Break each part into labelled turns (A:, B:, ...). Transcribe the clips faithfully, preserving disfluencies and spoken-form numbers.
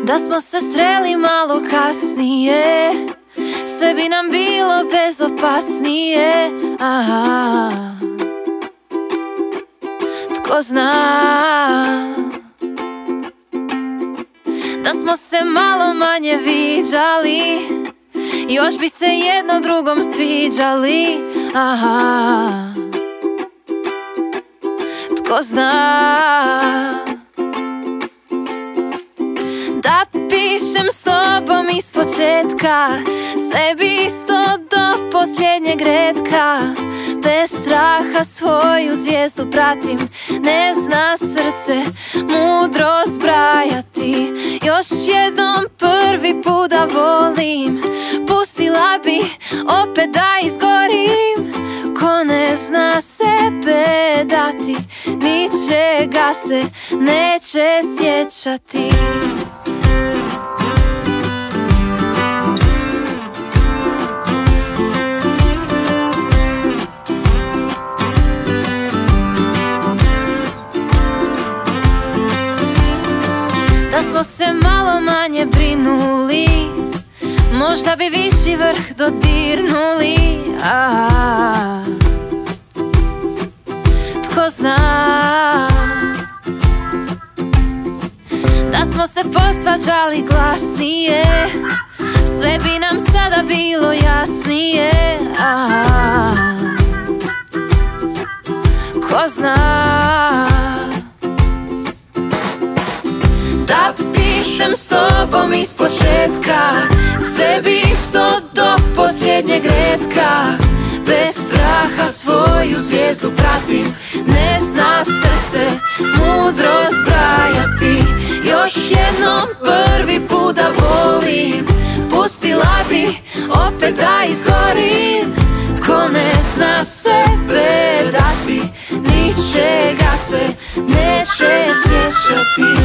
A: Da smo se sreli malo kasnije, sve bi nam bilo bezopasnije. Aha. Tko zna, da smo se malo manje viđali, još bi se jedno drugom sviđali. Aha. Tko zna, da pišem s tobom ispočetka, sve bi isto do posljednjeg retka. Bez straha svoju zvijezdu pratim, ne zna srce mudro zbrajati. Još jednom prvi put da volim, pustila bi opet da izgorim. Ko ne zna sebe dati, ničega se neće sjećati. Da smo se malo manje brinuli, možda bi viši vrh dodirnuli. Ah, tko zna, da smo se posvađali glasnije, sve bi nam sada bilo jasnije. Ah, tko zna, da pišem s tobom ispočetka, sve bi isto do posljednjeg retka. Bez straha svoju zvijezdu pratim, ne zna srce mudro zbrajati. Još jednom prvi put da volim, pustila bi opet da izgorim. Ko ne zna sebe dati, ničega se neće sjećati.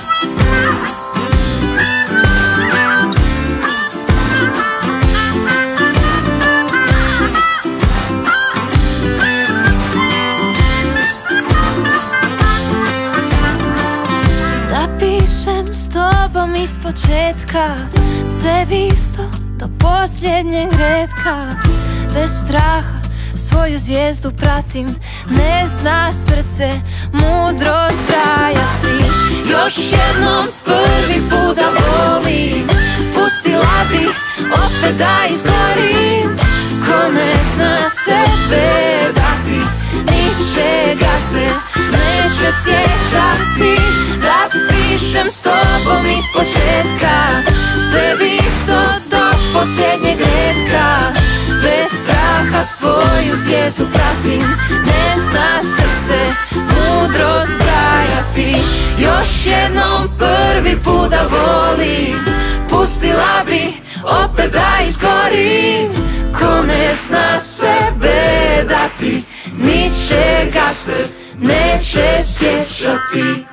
A: Pišem s tobom ispočetka, sve bi isto do posljednjeg retka. Bez straha svoju zvijezdu pratim, ne zna srce mudro zbrajati. Još jednom prvi put da volim, pustila bi opet da izgorim. Ko ne zna sebe dati, ničega se neće sjećati. Da pišem s tobom ispočetka, sve bi isto do posljednjeg retka. Bez straha svoju zvijezdu pratim, ne zna srce mudro zbrajati. Još jednom prvi put da volim, pustila bi opet da izgorim. Ko ne zna sebe dati, ničega se neće sjećati.